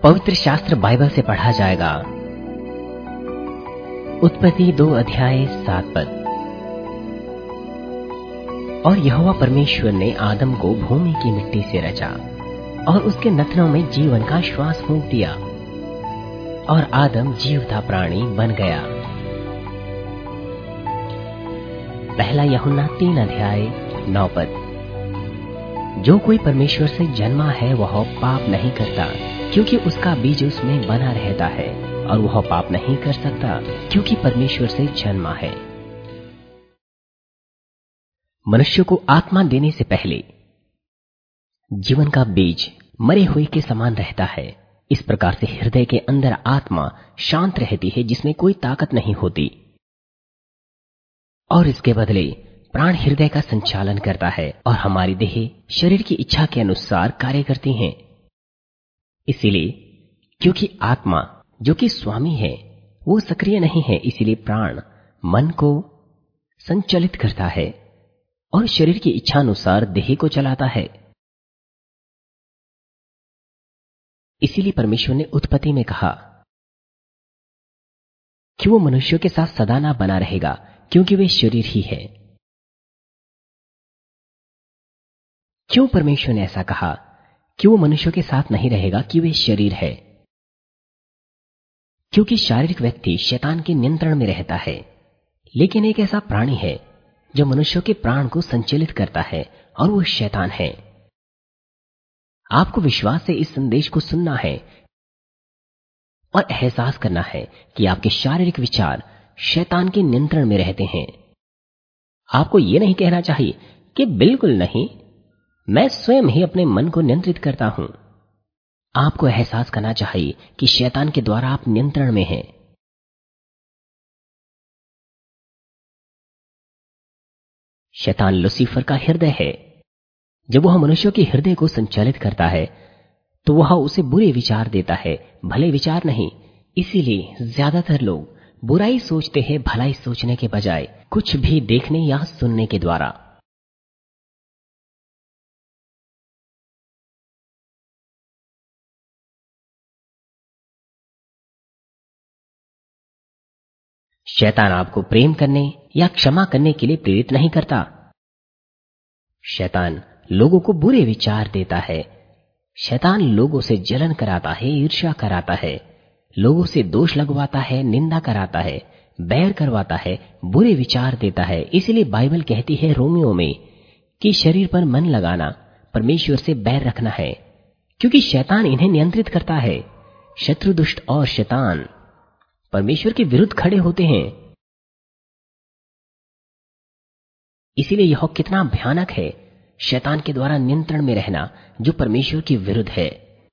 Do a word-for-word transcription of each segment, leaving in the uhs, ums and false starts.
पवित्र शास्त्र बाइबल से पढ़ा जाएगा। उत्पत्ति दो अध्याय सात पद। और यहोवा परमेश्वर ने आदम को भूमि की मिट्टी से रचा और उसके नथनों में जीवन का श्वास फूंक दिया और आदम जीवता प्राणी बन गया। पहला यूहन्ना तीन अध्याय नौ पद। जो कोई परमेश्वर से जन्मा है वह पाप नहीं करता, क्योंकि उसका बीज उसमें बना रहता है, और वह पाप नहीं कर सकता क्योंकि परमेश्वर से जन्मा है। मनुष्य को आत्मा देने से पहले जीवन का बीज मरे हुए के समान रहता है। इस प्रकार से हृदय के अंदर आत्मा शांत रहती है, जिसमें कोई ताकत नहीं होती, और इसके बदले प्राण हृदय का संचालन करता है और हमारी देह शरीर की इच्छा के अनुसार कार्य करती हैं। इसीलिए क्योंकि आत्मा जो कि स्वामी है वो सक्रिय नहीं है, इसीलिए प्राण मन को संचालित करता है और शरीर की इच्छा अनुसार देह को चलाता है। इसीलिए परमेश्वर ने उत्पत्ति में कहा कि वो मनुष्यों के साथ सदा ना बना रहेगा, क्योंकि वे शरीर ही है। क्यों परमेश्वर ने ऐसा कहा कि वो मनुष्यों के साथ नहीं रहेगा कि वे शरीर है? क्योंकि शारीरिक व्यक्ति शैतान के नियंत्रण में रहता है, लेकिन एक ऐसा प्राणी है जो मनुष्यों के प्राण को संचालित करता है, और वो शैतान है। आपको विश्वास से इस संदेश को सुनना है और एहसास करना है कि आपके शारीरिक विचार शैतान के नियंत्रण में रहते हैं। आपको यह नहीं कहना चाहिए कि बिल्कुल नहीं, मैं स्वयं ही अपने मन को नियंत्रित करता हूं। आपको एहसास करना चाहिए कि शैतान के द्वारा आप नियंत्रण में हैं। शैतान लूसीफर का हृदय है। जब वह मनुष्यों के हृदय को संचालित करता है तो वह उसे बुरे विचार देता है, भले विचार नहीं। इसीलिए ज्यादातर लोग बुराई सोचते हैं भलाई सोचने के बजाय, कुछ भी देखने या सुनने के द्वारा। शैतान आपको प्रेम करने या क्षमा करने के लिए प्रेरित नहीं करता। शैतान लोगों को बुरे विचार देता है। शैतान लोगों से जलन कराता है, ईर्ष्या कराता है, लोगों से दोष लगवाता है, निंदा कराता है, बैर करवाता है, बुरे विचार देता है। इसलिए बाइबल कहती है रोमियो में कि शरीर पर मन लगाना परमेश्वर से बैर रखना है, क्योंकि शैतान इन्हें नियंत्रित करता है। शत्रु, दुष्ट और शैतान परमेश्वर के विरुद्ध खड़े होते हैं। इसीलिए यह कितना भयानक है, शैतान के द्वारा नियंत्रण में रहना जो परमेश्वर के विरुद्ध है।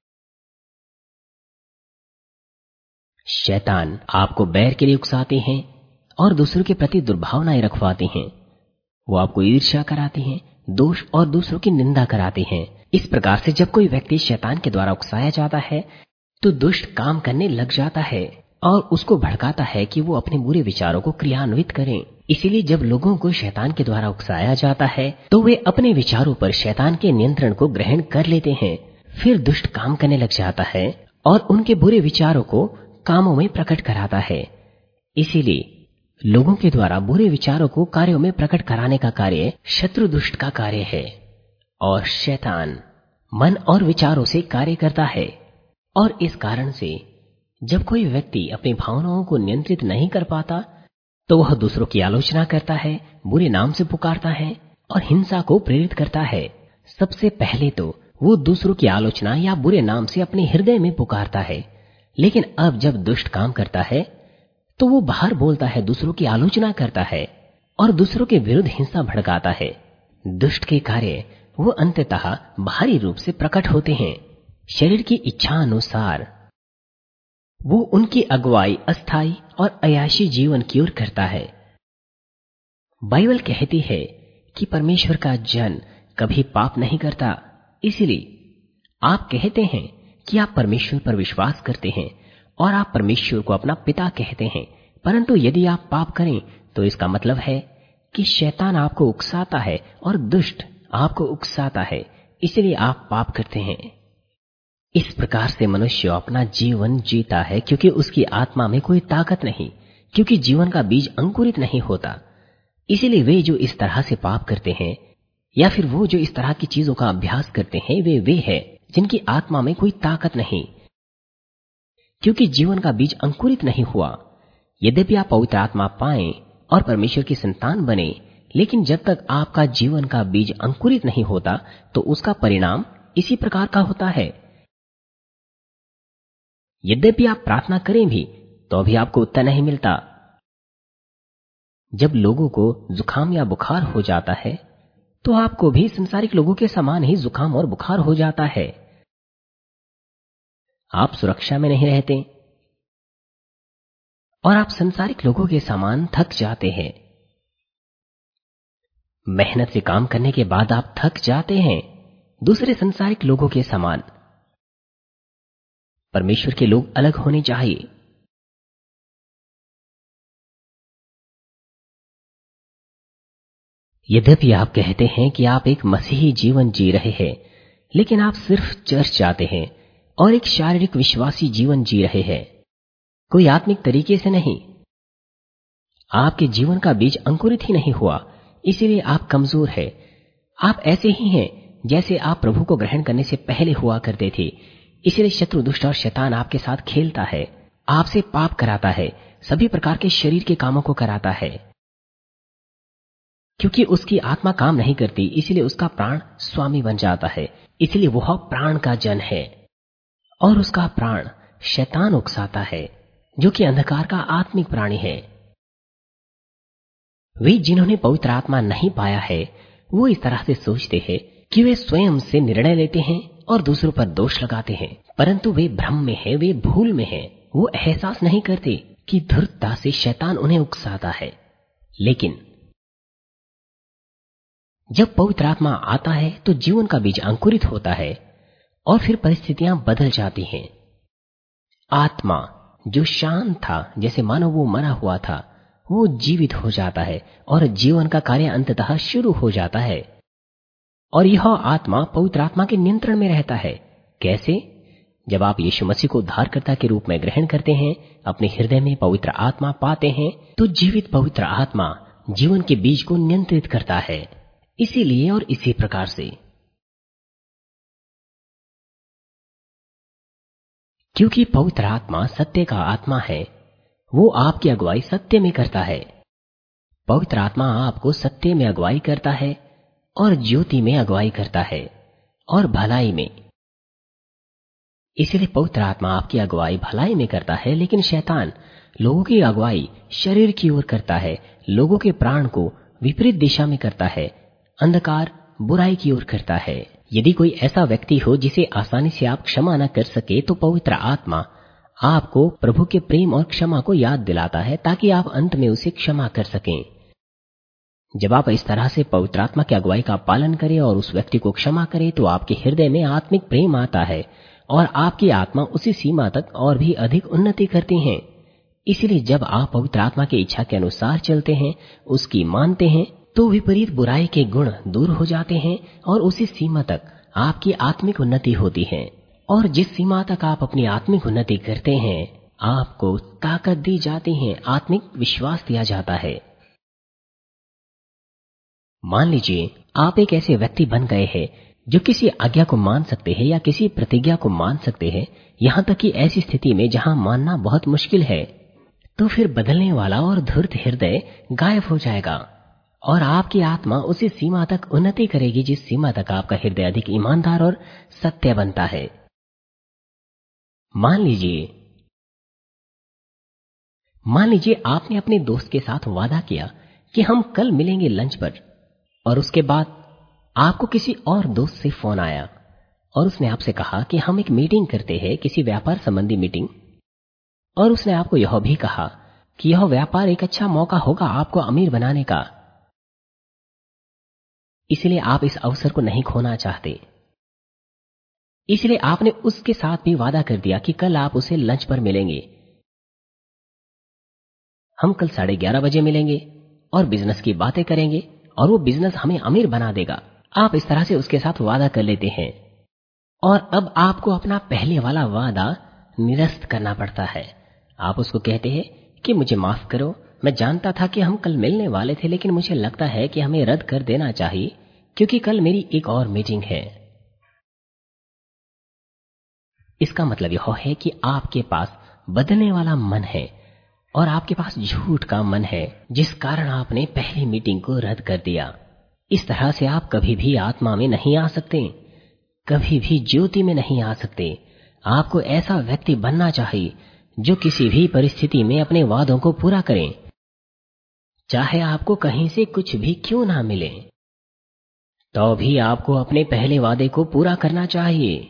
शैतान आपको बैर के लिए उकसाते हैं और दूसरों के प्रति दुर्भावनाएं रखवाते हैं। वो आपको ईर्ष्या कराते हैं, दोष और दूसरों की निंदा कराते हैं। इस प्रकार से जब कोई व्यक्ति शैतान के द्वारा उकसाया जाता है तो दुष्ट काम करने लग जाता है और उसको भड़काता है कि वो अपने बुरे विचारों को क्रियान्वित करें। इसीलिए जब लोगों को शैतान के द्वारा उकसाया जाता है तो वे अपने विचारों पर शैतान के नियंत्रण को ग्रहण कर लेते हैं। फिर दुष्ट काम करने लग जाता है और उनके बुरे विचारों को कामों में प्रकट कराता है। इसीलिए लोगों के द्वारा बुरे विचारों को कार्यों में प्रकट कराने का कार्य शत्रु दुष्ट का कार्य है, और शैतान मन और विचारों से कार्य करता है। और इस कारण से जब कोई व्यक्ति अपनी भावनाओं को नियंत्रित नहीं कर पाता तो वह दूसरों की आलोचना करता है, बुरे नाम से पुकारता है और हिंसा को प्रेरित करता है। सबसे पहले तो वो दूसरों की आलोचना या बुरे नाम से अपने हृदय में पुकारता है, लेकिन अब जब दुष्ट काम करता है तो वो बाहर बोलता है, दूसरों की आलोचना करता है और दूसरों के विरुद्ध हिंसा भड़काता है। दुष्ट के कार्य वो अंततः बाहरी रूप से प्रकट होते हैं। शरीर की इच्छा अनुसार वो उनकी अगुवाई अस्थाई और अयाशी जीवन की ओर करता है। बाइबल कहती है कि परमेश्वर का जन कभी पाप नहीं करता। इसलिए आप कहते हैं कि आप परमेश्वर पर विश्वास करते हैं और आप परमेश्वर को अपना पिता कहते हैं, परंतु यदि आप पाप करें तो इसका मतलब है कि शैतान आपको उकसाता है और दुष्ट आपको उकसाता है, इसलिए आप पाप करते हैं। इस प्रकार से मनुष्य अपना जीवन जीता है क्योंकि उसकी आत्मा में कोई ताकत नहीं, क्योंकि जीवन का बीज अंकुरित नहीं होता। इसीलिए वे जो इस तरह से पाप करते हैं या फिर वो जो इस तरह की चीजों का अभ्यास करते हैं, वे वे हैं जिनकी आत्मा में कोई ताकत नहीं, क्योंकि जीवन का बीज अंकुरित नहीं हुआ। यद्यपि आप पवित्र आत्मा पाएं और परमेश्वर की संतान बने, लेकिन जब तक आपका जीवन का बीज अंकुरित नहीं होता तो उसका परिणाम इसी प्रकार का होता है। यद्यपि आप प्रार्थना करें भी तो भी आपको उत्तर नहीं मिलता। जब लोगों को जुकाम या बुखार हो जाता है तो आपको भी संसारिक लोगों के समान ही जुकाम और बुखार हो जाता है। आप सुरक्षा में नहीं रहते और आप संसारिक लोगों के समान थक जाते हैं। मेहनत से काम करने के बाद आप थक जाते हैं, दूसरे संसारिक लोगों के समान। परमेश्वर के लोग अलग होने चाहिए। यद्यपि आप कहते हैं कि आप एक मसीही जीवन जी रहे हैं, लेकिन आप सिर्फ चर्च जाते हैं और एक शारीरिक विश्वासी जीवन जी रहे हैं, कोई आत्मिक तरीके से नहीं। आपके जीवन का बीज अंकुरित ही नहीं हुआ, इसीलिए आप कमजोर हैं। आप ऐसे ही हैं जैसे आप प्रभु को ग्रहण करने से पहले हुआ करते थे। इसलिए शत्रु दुष्ट और शैतान आपके साथ खेलता है, आपसे पाप कराता है, सभी प्रकार के शरीर के कामों को कराता है। क्योंकि उसकी आत्मा काम नहीं करती, इसलिए उसका प्राण स्वामी बन जाता है। इसलिए वह प्राण का जन है और उसका प्राण शैतान उकसाता है, जो कि अंधकार का आत्मिक प्राणी है। वे जिन्होंने पवित्र आत्मा नहीं पाया है, वो इस तरह से सोचते हैं कि वे स्वयं से निर्णय लेते हैं और दूसरों पर दोष लगाते हैं, परंतु वे भ्रम में हैं, वे भूल में हैं। वो एहसास नहीं करते कि धूर्तता से शैतान उन्हें उकसाता है। लेकिन जब पवित्र आत्मा आता है तो जीवन का बीज अंकुरित होता है और फिर परिस्थितियां बदल जाती हैं। आत्मा जो शांत था, जैसे मानो वो मरा हुआ था, वो जीवित हो जाता है और जीवन का कार्य अंततः शुरू हो जाता है। और यह आत्मा पवित्र आत्मा के नियंत्रण में रहता है। कैसे? जब आप यीशु मसीह को उद्धारकर्ता के रूप में ग्रहण करते हैं, अपने हृदय में पवित्र आत्मा पाते हैं, तो जीवित पवित्र आत्मा जीवन के बीज को नियंत्रित करता है। इसीलिए और इसी प्रकार से, क्योंकि पवित्र आत्मा सत्य का आत्मा है, वो आपकी अगुवाई सत्य में करता है। पवित्र आत्मा आपको सत्य में अगुवाई करता है और ज्योति में अगुवाई करता है और भलाई में। इसलिए पवित्र आत्मा आपकी अगुवाई भलाई में करता है, लेकिन शैतान लोगों की अगुवाई शरीर की ओर करता है, लोगों के प्राण को विपरीत दिशा में करता है, अंधकार बुराई की ओर करता है। यदि कोई ऐसा व्यक्ति हो जिसे आसानी से आप क्षमा न कर सके, तो पवित्र आत्मा आपको प्रभु के प्रेम और क्षमा को याद दिलाता है, ताकि आप अंत में उसे क्षमा कर सकें। जब आप इस तरह से पवित्र आत्मा की अगुवाई का पालन करें और उस व्यक्ति को क्षमा करें, तो आपके हृदय में आत्मिक प्रेम आता है और आपकी आत्मा उसी सीमा तक और भी अधिक उन्नति करती है। इसलिए जब आप पवित्र आत्मा की इच्छा के अनुसार चलते हैं, उसकी मानते हैं, तो विपरीत बुराई के गुण दूर हो जाते हैं और उसी सीमा तक आपकी आत्मिक उन्नति होती है। और जिस सीमा तक आप अपनी आत्मिक उन्नति करते हैं, आपको ताकत दी जाती है, आत्मिक विश्वास दिया जाता है। मान लीजिए आप एक ऐसे व्यक्ति बन गए हैं जो किसी आज्ञा को मान सकते हैं या किसी प्रतिज्ञा को मान सकते हैं, यहां तक कि ऐसी स्थिति में जहां मानना बहुत मुश्किल है, तो फिर बदलने वाला और धूर्त हृदय गायब हो जाएगा और आपकी आत्मा उसी सीमा तक उन्नति करेगी जिस सीमा तक आपका हृदय अधिक ईमानदार और सत्य बनता है। मान लीजिए मान लीजिए आपने अपने दोस्त के साथ वादा किया कि हम कल मिलेंगे लंच पर, और उसके बाद आपको किसी और दोस्त से फोन आया और उसने आपसे कहा कि हम एक मीटिंग करते हैं, किसी व्यापार संबंधी मीटिंग, और उसने आपको यह भी कहा कि यह व्यापार एक अच्छा मौका होगा आपको अमीर बनाने का, इसलिए आप इस अवसर को नहीं खोना चाहते। इसलिए आपने उसके साथ भी वादा कर दिया कि कल आप उसे लंच पर मिलेंगे, हम कल साढ़े ग्यारह बजे मिलेंगे और बिजनेस की बातें करेंगे और वो बिजनेस हमें अमीर बना देगा। आप इस तरह से उसके साथ वादा कर लेते हैं और अब आपको अपना पहले वाला वादा निरस्त करना पड़ता है। आप उसको कहते हैं कि मुझे माफ करो, मैं जानता था कि हम कल मिलने वाले थे, लेकिन मुझे लगता है कि हमें रद्द कर देना चाहिए क्योंकि कल मेरी एक और मीटिंग है। इसका मतलब यह है कि आपके पास बदलने वाला मन है और आपके पास झूठ का मन है, जिस कारण आपने पहली मीटिंग को रद्द कर दिया। इस तरह से आप कभी भी आत्मा में नहीं आ सकते, कभी भी ज्योति में नहीं आ सकते। आपको ऐसा व्यक्ति बनना चाहिए जो किसी भी परिस्थिति में अपने वादों को पूरा करे, चाहे आपको कहीं से कुछ भी क्यों ना मिले, तो भी आपको अपने पहले वादे को पूरा करना चाहिए।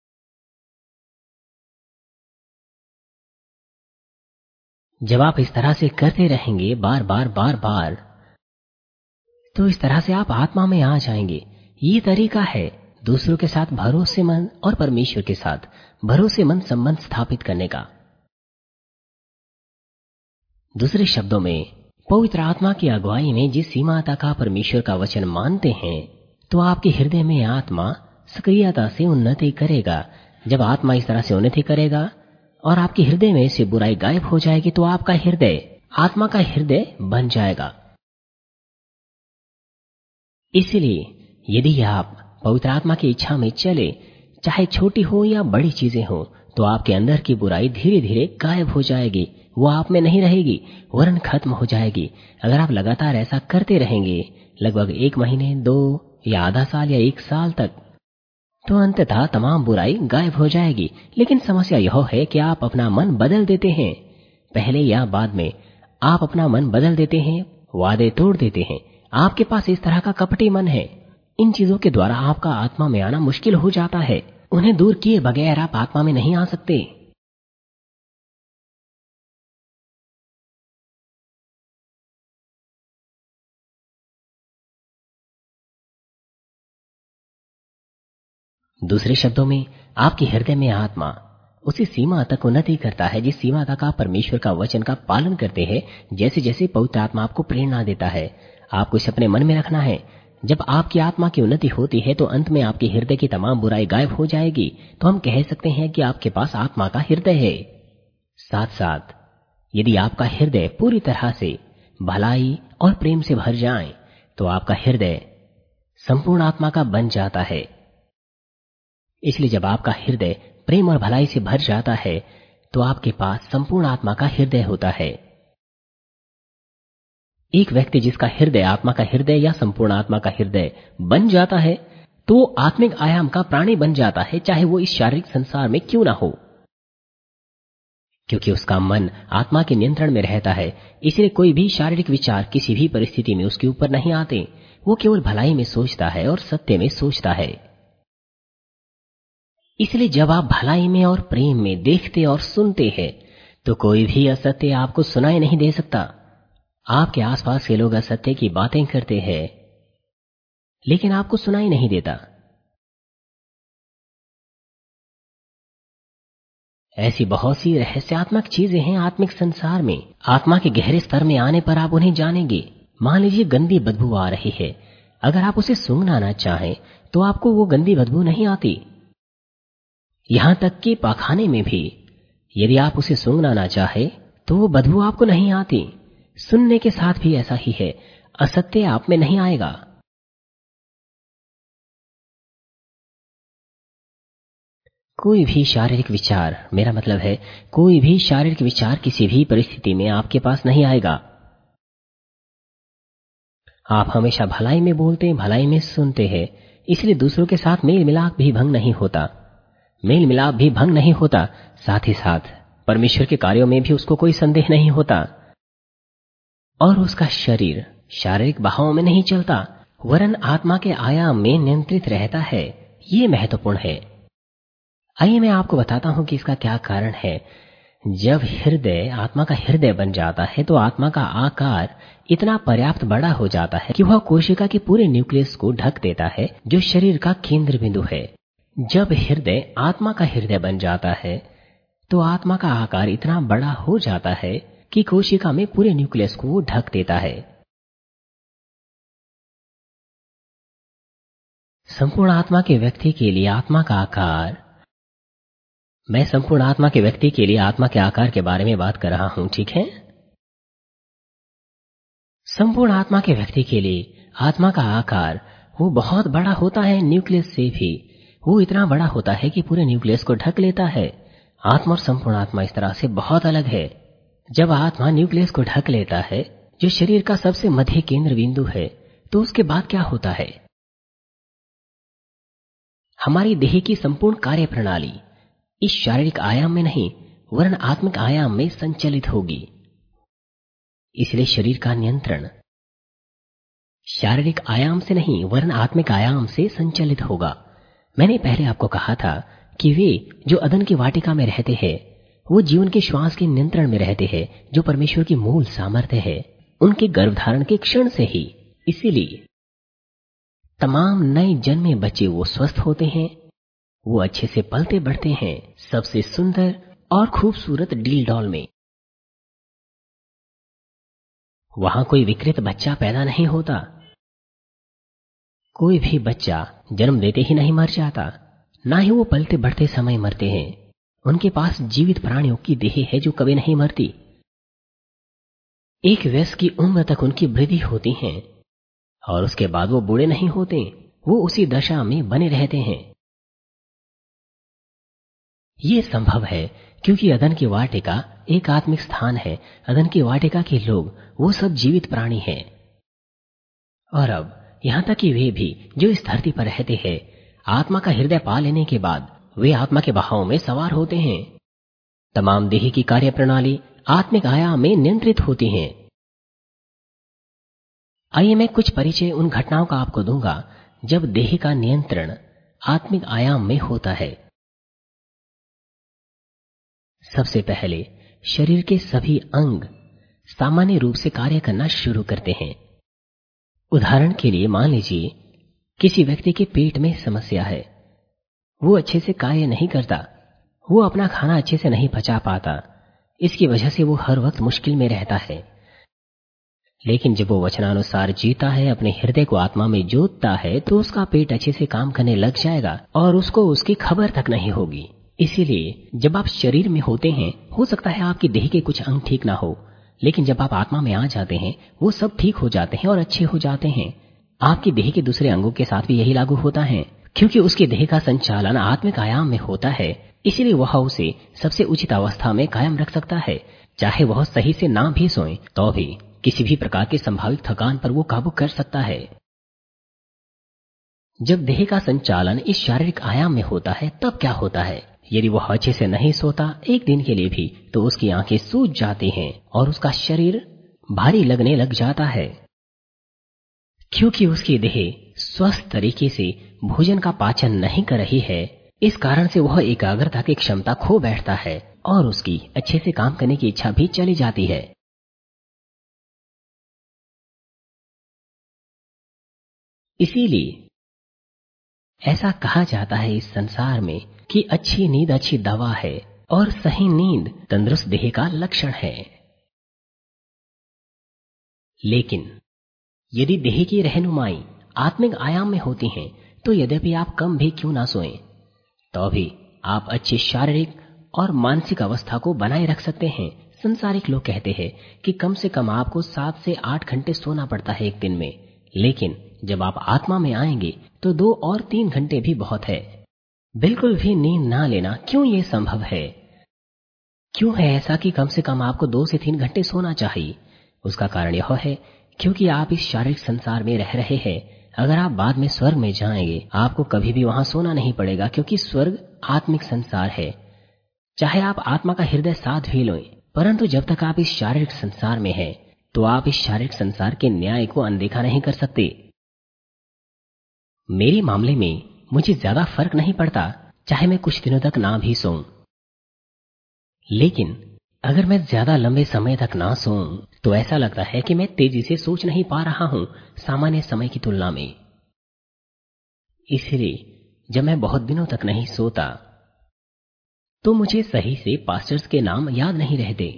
जब आप इस तरह से करते रहेंगे बार बार बार बार, तो इस तरह से आप आत्मा में आ जाएंगे। ये तरीका है दूसरों के साथ भरोसेमंद और परमेश्वर के साथ भरोसेमंद संबंध स्थापित करने का। दूसरे शब्दों में, पवित्र आत्मा की अगुवाई में जिस सीमा तक आप परमेश्वर का वचन मानते हैं, तो आपके हृदय में आत्मा सक्रियता से उन्नति करेगा। जब आत्मा इस तरह से उन्नति करेगा और आपके हृदय में से बुराई गायब हो जाएगी, तो आपका हृदय आत्मा का हृदय बन जाएगा। इसलिए यदि आप पवित्र आत्मा की इच्छा में चले, चाहे छोटी हो या बड़ी चीजें हो, तो आपके अंदर की बुराई धीरे धीरे गायब हो जाएगी। वो आप में नहीं रहेगी, वरन खत्म हो जाएगी। अगर आप लगातार ऐसा करते रहेंगे, लगभग एक महीने, दो या आधा साल या एक साल तक, तो अंततः तमाम बुराई गायब हो जाएगी। लेकिन समस्या यह है कि आप अपना मन बदल देते हैं। पहले या बाद में आप अपना मन बदल देते हैं, वादे तोड़ देते हैं। आपके पास इस तरह का कपटी मन है। इन चीजों के द्वारा आपका आत्मा में आना मुश्किल हो जाता है। उन्हें दूर किए बगैर आप आत्मा में नहीं आ सकते। दूसरे शब्दों में, आपके हृदय में आत्मा उसी सीमा तक उन्नति करता है जिस सीमा तक आप परमेश्वर का वचन का पालन करते हैं। जैसे जैसे पवित्र आत्मा आपको प्रेरणा देता है, आपको इसे अपने मन में रखना है। जब आपकी आत्मा की उन्नति होती है, तो अंत में आपके हृदय की तमाम बुराई गायब हो जाएगी। तो हम कह सकते हैं कि आपके पास आत्मा का हृदय है। साथ साथ यदि आपका हृदय पूरी तरह से भलाई और प्रेम से भर जाए, तो आपका हृदय संपूर्ण आत्मा का बन जाता है। इसलिए जब आपका हृदय प्रेम और भलाई से भर जाता है, तो आपके पास संपूर्ण आत्मा का हृदय होता है। एक व्यक्ति जिसका हृदय आत्मा का हृदय या संपूर्ण आत्मा का हृदय बन जाता है, तो वो आत्मिक आयाम का प्राणी बन जाता है, चाहे वो इस शारीरिक संसार में क्यों ना हो, क्योंकि उसका मन आत्मा के नियंत्रण में रहता है। इसलिए कोई भी शारीरिक विचार किसी भी परिस्थिति में उसके ऊपर नहीं आते। वो केवल भलाई में सोचता है और सत्य में सोचता है। इसलिए जब आप भलाई में और प्रेम में देखते और सुनते हैं, तो कोई भी असत्य आपको सुनाई नहीं दे सकता। आपके आसपास के लोग असत्य की बातें करते हैं, लेकिन आपको सुनाई नहीं देता। ऐसी बहुत सी रहस्यात्मक चीजें हैं आत्मिक संसार में। आत्मा के गहरे स्तर में आने पर आप उन्हें जानेंगे। मान लीजिए गंदी बदबू आ रही है। अगर आप उसे सूंघना ना चाहें, तो आपको वो गंदी बदबू नहीं आती। यहां तक कि पाखाने में भी यदि आप उसे सूंघना ना चाहे, तो वो बदबू आपको नहीं आती। सुनने के साथ भी ऐसा ही है। असत्य आप में नहीं आएगा। कोई भी शारीरिक विचार, मेरा मतलब है कोई भी शारीरिक विचार किसी भी परिस्थिति में आपके पास नहीं आएगा। आप हमेशा भलाई में बोलते हैं, भलाई में सुनते हैं। इसलिए दूसरों के साथ मेल मिलाप भी भंग नहीं होता। मेल मिलाप भी भंग नहीं होता। साथ ही साथ परमेश्वर के कार्यों में भी उसको कोई संदेह नहीं होता। और उसका शरीर शारीरिक बहाव में नहीं चलता, वरन आत्मा के आयाम में नियंत्रित रहता है। ये महत्वपूर्ण है। आइए मैं आपको बताता हूं कि इसका क्या कारण है। जब हृदय आत्मा का हृदय बन जाता है, तो आत्मा का आकार इतना पर्याप्त बड़ा हो जाता है कि वह कोशिका के पूरे न्यूक्लियस को ढक देता है, जो शरीर का केंद्र बिंदु है। जब हृदय आत्मा का हृदय बन जाता है, तो आत्मा का आकार इतना बड़ा हो जाता है कि कोशिका में पूरे न्यूक्लियस को वो ढक देता है। संपूर्ण आत्मा के व्यक्ति के लिए आत्मा का आकार। मैं संपूर्ण आत्मा के व्यक्ति के लिए आत्मा के आकार के बारे में बात कर रहा हूं, ठीक है। संपूर्ण आत्मा के व्यक्ति के लिए आत्मा का आकार वो बहुत बड़ा होता है, न्यूक्लियस से भी वो इतना बड़ा होता है कि पूरे न्यूक्लियस को ढक लेता है। आत्मा और संपूर्ण आत्मा इस तरह से बहुत अलग है। जब आत्मा न्यूक्लियस को ढक लेता है, जो शरीर का सबसे मध्य केंद्र बिंदु है, तो उसके बाद क्या होता है? हमारी देह की संपूर्ण कार्य प्रणाली इस शारीरिक आयाम में नहीं वरन आत्मिक आयाम में संचालित होगी। इसलिए शरीर का नियंत्रण शारीरिक आयाम से नहीं वरन आत्मिक आयाम से संचालित होगा। मैंने पहले आपको कहा था कि वे जो अदन की वाटिका में रहते हैं, वो जीवन के श्वास के नियंत्रण में रहते हैं, जो परमेश्वर की मूल सामर्थ्य है, उनके गर्भधारण के क्षण से ही। इसीलिए तमाम नए जन्मे बच्चे वो स्वस्थ होते हैं, वो अच्छे से पलते बढ़ते हैं, सबसे सुंदर और खूबसूरत डील डॉल में। वहां कोई विकृत बच्चा पैदा नहीं होता। कोई भी बच्चा जन्म देते ही नहीं मर जाता, ना ही वो पलते बढ़ते समय मरते हैं। उनके पास जीवित प्राणियों की देह है जो कभी नहीं मरती। एक वयस्क की उम्र तक उनकी वृद्धि होती है और उसके बाद वो बूढ़े नहीं होते, वो उसी दशा में बने रहते हैं। ये संभव है क्योंकि अदन की वाटिका एक आत्मिक स्थान है। अदन की वाटिका के लोग वो सब जीवित प्राणी हैं। और अब यहां तक कि वे भी जो इस धरती पर रहते हैं, आत्मा का हृदय पा लेने के बाद वे आत्मा के बहाव में सवार होते हैं। तमाम देह की कार्य प्रणाली आत्मिक आयाम में नियंत्रित होती हैं। आइए मैं कुछ परिचय उन घटनाओं का आपको दूंगा जब देह का नियंत्रण आत्मिक आयाम में होता है। सबसे पहले शरीर के सभी अंग सामान्य रूप से कार्य करना शुरू करते हैं। उदाहरण के लिए मान लीजिए किसी व्यक्ति के पेट में समस्या है, वो अच्छे से कार्य नहीं करता, वो अपना खाना अच्छे से नहीं पचा पाता, इसकी वजह से वो हर वक्त मुश्किल में रहता है। लेकिन जब वो वचनानुसार जीता है, अपने हृदय को आत्मा में जोतता है, तो उसका पेट अच्छे से काम करने लग जाएगा और उसको उसकी खबर तक नहीं होगी। इसीलिए जब आप शरीर में होते हैं, हो सकता है आपकी देह के कुछ अंग ठीक ना हो, लेकिन जब आप आत्मा में आ जाते हैं, वो सब ठीक हो जाते हैं और अच्छे हो जाते हैं। आपकी देह के दूसरे अंगों के साथ भी यही लागू होता है, क्योंकि उसके देह का संचालन आत्मिक आयाम में होता है। इसीलिए वह उसे सबसे उचित अवस्था में कायम रख सकता है। चाहे वह सही से ना भी सोए तो भी किसी भी प्रकार की संभावित थकान पर वो काबू कर सकता है। जब देह का संचालन इस शारीरिक आयाम में होता है, तब क्या होता है? यदि वह अच्छे से नहीं सोता एक दिन के लिए भी, तो उसकी आंखें सूज जाती हैं और उसका शरीर भारी लगने लग जाता है, क्योंकि उसकी देह स्वस्थ तरीके से भोजन का पाचन नहीं कर रही है। इस कारण से वह एकाग्रता की क्षमता खो बैठता है और उसकी अच्छे से काम करने की इच्छा भी चली जाती है। इसीलिए ऐसा कहा जाता है इस संसार में कि अच्छी नींद अच्छी दवा है और सही नींद तंदुरुस्त देह का लक्षण है। लेकिन यदि देह की रहनुमाई आत्मिक आयाम में होती है, तो यद्यपि आप कम भी क्यों ना सोएं, तो भी आप अच्छी शारीरिक और मानसिक अवस्था को बनाए रख सकते हैं। संसारिक लोग कहते हैं कि कम से कम आपको सात से आठ घंटे सोना पड़ता है एक दिन में, लेकिन जब आप आत्मा में आएंगे तो दो और तीन घंटे भी बहुत है। बिल्कुल भी नींद ना लेना क्यों ये संभव है? क्यों है ऐसा कि कम से कम आपको दो से तीन घंटे सोना चाहिए? उसका कारण यह है क्योंकि आप इस शारीरिक संसार में रह रहे हैं। अगर आप बाद में स्वर्ग में जाएंगे, आपको कभी भी वहां सोना नहीं पड़ेगा, क्योंकि स्वर्ग आत्मिक संसार है। चाहे आप आत्मा का हृदय साथ भी लें, परंतु जब तक आप इस शारीरिक संसार में हैं, तो आप इस शारीरिक संसार के न्याय को अनदेखा नहीं कर सकते। मेरे मामले में मुझे ज्यादा फर्क नहीं पड़ता, चाहे मैं कुछ दिनों तक ना भी सोऊं। लेकिन अगर मैं ज्यादा लंबे समय तक ना सोऊं, तो ऐसा लगता है कि मैं तेजी से सोच नहीं पा रहा हूं सामान्य समय की तुलना में। इसलिए जब मैं बहुत दिनों तक नहीं सोता, तो मुझे सही से पास्टर्स के नाम याद नहीं रहते।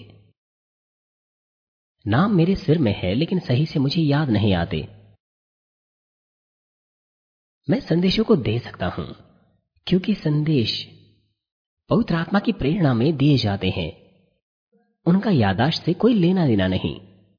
नाम मेरे सिर में है, लेकिन सही से मुझे याद नहीं आते। मैं संदेशों को दे सकता हूं, क्योंकि संदेश पवित्र आत्मा की प्रेरणा में दिए जाते हैं। उनका याददाश्त से कोई लेना देना नहीं।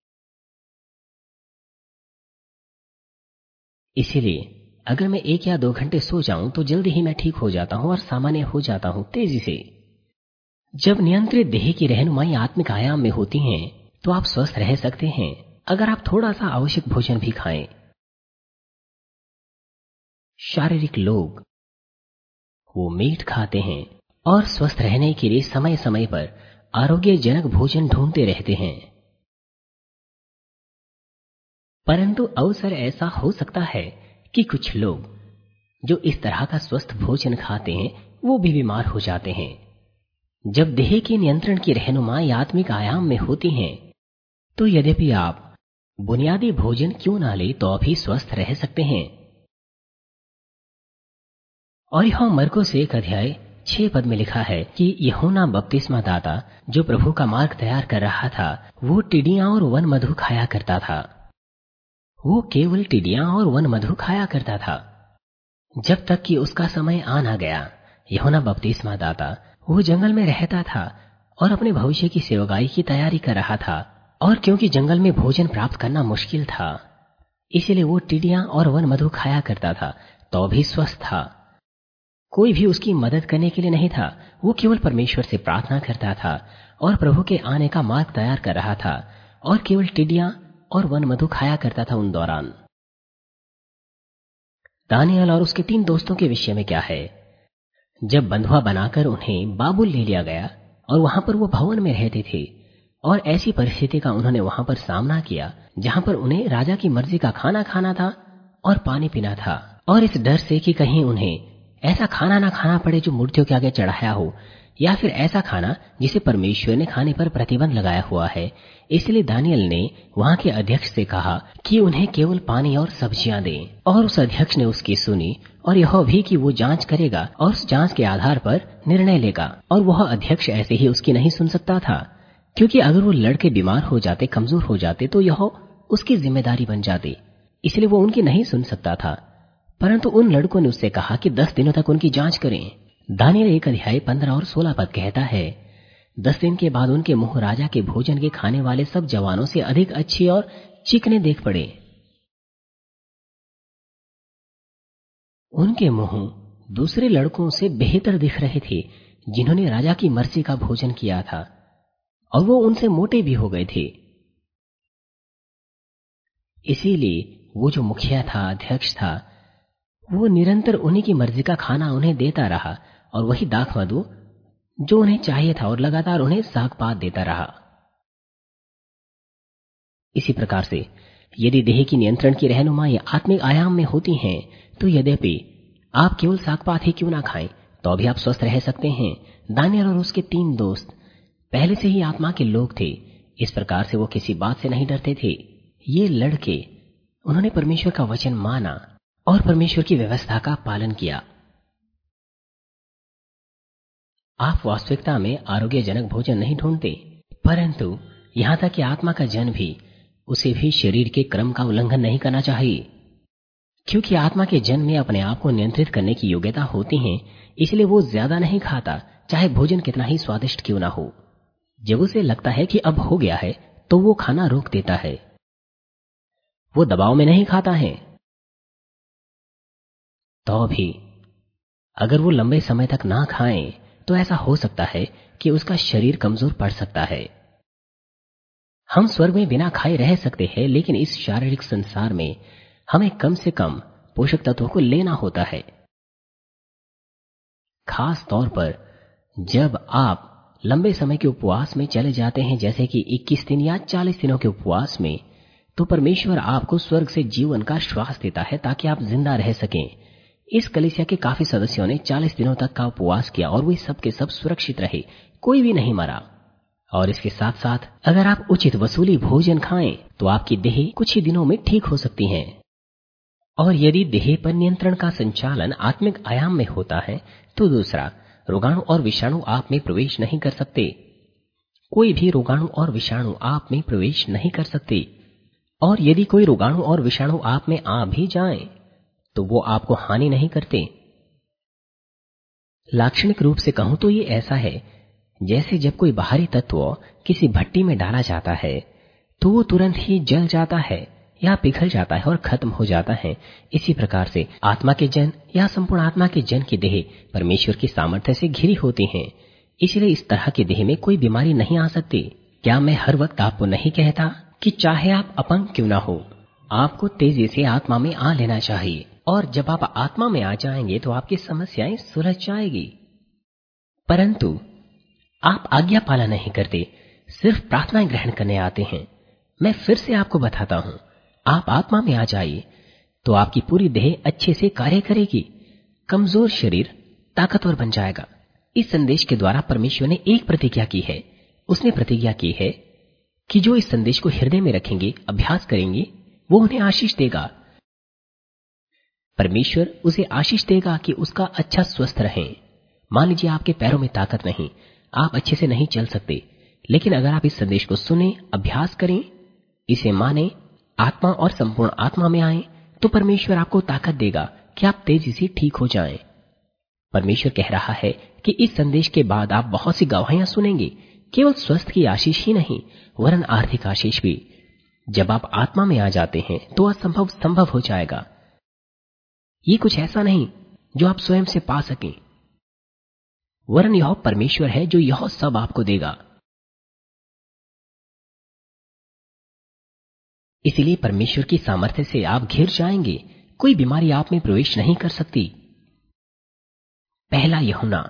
इसीलिए अगर मैं एक या दो घंटे सो जाऊं तो जल्दी ही मैं ठीक हो जाता हूं और सामान्य हो जाता हूं तेजी से। जब नियंत्रित देह की रहनुमाई आत्मिक आयाम में होती है तो आप स्वस्थ रह सकते हैं, अगर आप थोड़ा सा आवश्यक भोजन भी खाएं। शारीरिक लोग वो मीट खाते हैं और स्वस्थ रहने के लिए समय समय पर आरोग्यजनक भोजन ढूंढते रहते हैं। परंतु अवसर ऐसा हो सकता है कि कुछ लोग जो इस तरह का स्वस्थ भोजन खाते हैं वो भी बीमार हो जाते हैं। जब देह के नियंत्रण की रहनुमाई आत्मिक आयाम में होती है तो यद्यपि आप बुनियादी भोजन क्यों ना ले तो भी स्वस्थ रह सकते हैं। और यह मरकुस एक अध्याय छह पद में लिखा है कि यूहन्ना बपतिस्मा दाता जो प्रभु का मार्ग तैयार कर रहा था वो टिड्डियां और वन मधु खाया करता था। वो केवल टिड्डियां और वन मधु खाया करता था जब तक कि उसका समय आ न गया। यूहन्ना बपतिस्मा दाता वो जंगल में रहता था और अपने भविष्य की सेवकाई की तैयारी कर रहा था, और क्योंकि जंगल में भोजन प्राप्त करना मुश्किल था इसलिए वो टिड्डियां और वन मधु खाया करता था, तो भी स्वस्थ था। कोई भी उसकी मदद करने के लिए नहीं था। वो केवल परमेश्वर से प्रार्थना करता था और प्रभु के आने का मार्ग तैयार कर रहा था और केवल टिड्डियां और वन मधु खाया करता था उन दौरान। दानियल और उसके तीन दोस्तों के विषय में क्या है? जब बंधुआ बनाकर उन्हें बाबुल ले लिया गया और वहां पर वो भवन में रहते थे, और ऐसी परिस्थिति का उन्होंने वहां पर सामना किया जहां पर उन्हें राजा की मर्जी का खाना खाना था और पानी पीना था, और इस डर से कि कहीं उन्हें ऐसा खाना ना खाना पड़े जो मूर्तियों के आगे चढ़ाया हो, या फिर ऐसा खाना जिसे परमेश्वर ने खाने पर प्रतिबंध लगाया हुआ है। इसलिए दानियल ने वहां के अध्यक्ष से कहा कि उन्हें केवल पानी और सब्जियां दें, और उस अध्यक्ष ने उसकी सुनी और यह भी कि वो जांच करेगा और उस जांच के आधार पर निर्णय लेगा। और वह अध्यक्ष ऐसे ही उसकी नहीं सुन सकता था, क्योंकि अगर वो लड़के बीमार हो जाते, कमजोर हो जाते तो यह उसकी जिम्मेदारी बन जाती। इसलिए वो उनकी नहीं सुन सकता था। परंतु उन लड़कों ने उससे कहा कि दस दिनों तक उनकी जांच करें। दानियल एक अध्याय पंद्रह और सोलह पद कहता है, दस दिन के बाद उनके मुंह राजा के भोजन के खाने वाले सब जवानों से अधिक अच्छी और चिकने देख पड़े। उनके मुंह दूसरे लड़कों से बेहतर दिख रहे थे जिन्होंने राजा की मर्जी का भोजन किया था, और वो उनसे मोटे भी हो गए थे। इसीलिए वो जो मुखिया था, अध्यक्ष था, वो निरंतर उन्हीं की मर्जी का खाना उन्हें देता रहा, और वही दाख मधु जो उन्हें चाहिए था, और लगातार उन्हें साग पात देता रहा। इसी प्रकार से यदि देह की नियंत्रण की रहनुमाई आत्मिक आयाम में होती है तो यद्यपि आप केवल साग पात ही क्यों ना खाएं तो भी आप स्वस्थ रह सकते हैं। दानियल और उसके तीन दोस्त पहले से ही आत्मा के लोग थे, इस प्रकार से वो किसी बात से नहीं डरते थे। ये लड़के उन्होंने परमेश्वर का वचन माना और परमेश्वर की व्यवस्था का पालन किया। आप वास्तविकता में आरोग्यजनक भोजन नहीं ढूंढते, परंतु यहां तक कि आत्मा का जन भी उसे भी शरीर के क्रम का उल्लंघन नहीं करना चाहिए, क्योंकि आत्मा के जन में अपने आप को नियंत्रित करने की योग्यता होती है। इसलिए वो ज्यादा नहीं खाता, चाहे भोजन कितना ही स्वादिष्ट क्यों ना हो। जब उसे लगता है कि अब हो गया है तो वो खाना रोक देता है। वो दबाव में नहीं खाता है। तो भी अगर वो लंबे समय तक ना खाएं तो ऐसा हो सकता है कि उसका शरीर कमजोर पड़ सकता है। हम स्वर्ग में बिना खाए रह सकते हैं, लेकिन इस शारीरिक संसार में हमें कम से कम पोषक तत्वों को लेना होता है। खास तौर पर जब आप लंबे समय के उपवास में चले जाते हैं, जैसे कि इक्कीस दिन या चालीस दिनों के उपवास में, तो परमेश्वर आपको स्वर्ग से जीवन का श्वास देता है ताकि आप जिंदा रह सकें। इस कलीसिया के काफी सदस्यों ने चालीस दिनों तक का उपवास किया और वे सब के सब सुरक्षित रहे, कोई भी नहीं मरा। और इसके साथ साथ अगर आप उचित वसूली भोजन खाएं तो आपकी देह कुछ ही दिनों में ठीक हो सकती है। और यदि देह पर नियंत्रण का संचालन आत्मिक आयाम में होता है तो दूसरा, रोगाणु और विषाणु आप में प्रवेश नहीं कर सकते। कोई भी रोगाणु और विषाणु आप में प्रवेश नहीं कर सकते। और यदि कोई रोगाणु और विषाणु आप में आ भी जाएं तो वो आपको हानि नहीं करते। लाक्षणिक रूप से कहूं तो ये ऐसा है जैसे जब कोई बाहरी तत्व किसी भट्टी में डाला जाता है तो वो तुरंत ही जल जाता है या पिघल जाता है और खत्म हो जाता है। इसी प्रकार से आत्मा के जन या संपूर्ण आत्मा के जन की देह परमेश्वर की सामर्थ्य से घिरी होती हैं। इसलिए इस तरह की देह में कोई बीमारी नहीं आ सकती। क्या मैं हर वक्त आपको नहीं कहता कि चाहे आप अपंग क्यों ना हो, आपको तेजी से आत्मा में आ लेना चाहिए, और जब आप आत्मा में आ जाएंगे तो आपकी समस्याएं सुलझ जाएगी। परंतु आप आज्ञा पालन नहीं करते, सिर्फ प्रार्थनाएं ग्रहण करने आते हैं। मैं फिर से आपको बताता हूं, आप आत्मा में आ जाइए तो आपकी पूरी देह अच्छे से कार्य करेगी। कमजोर शरीर ताकतवर बन जाएगा। इस संदेश के द्वारा परमेश्वर ने एक प्रतिज्ञा की है। उसने प्रतिज्ञा की है कि जो इस संदेश को हृदय में रखेंगे, अभ्यास करेंगे, वो उन्हें आशीष देगा। परमेश्वर उसे आशीष देगा कि उसका अच्छा स्वस्थ रहे। मान लीजिए आपके पैरों में ताकत नहीं, आप अच्छे से नहीं चल सकते, लेकिन अगर आप इस संदेश को सुने, अभ्यास करें, इसे माने, आत्मा और संपूर्ण आत्मा में आए, तो परमेश्वर आपको ताकत देगा कि आप तेजी से ठीक हो जाएं। परमेश्वर कह रहा है कि इस संदेश के बाद आप बहुत सी गवाहियां सुनेंगे, केवल स्वास्थ्य की आशीष ही नहीं वरन आर्थिक आशीष भी। जब आप आत्मा में आ जाते हैं तो असंभव संभव हो जाएगा। ये कुछ ऐसा नहीं जो आप स्वयं से पा सकें, वरन यह परमेश्वर है जो यह सब आपको देगा। इसलिए परमेश्वर की सामर्थ्य से आप घिर जाएंगे, कोई बीमारी आप में प्रवेश नहीं कर सकती। पहला यूहन्ना